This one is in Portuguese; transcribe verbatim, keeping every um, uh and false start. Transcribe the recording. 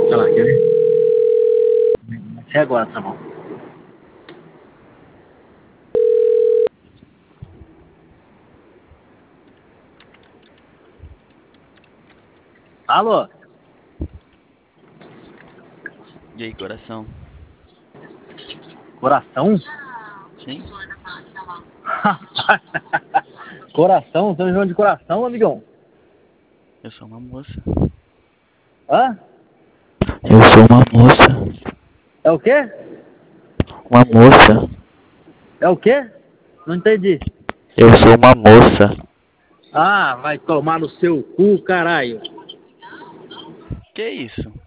Olha lá, quer ver? É agora, tá bom. Alô? E aí, coração? Coração? Sim? Coração? Você me chamando de coração, amigão? Eu sou uma moça. Hã? Eu sou uma moça. É o quê? Uma moça. É o quê? Não entendi. Eu sou uma moça. Ah, vai tomar no seu cu, caralho. Que isso?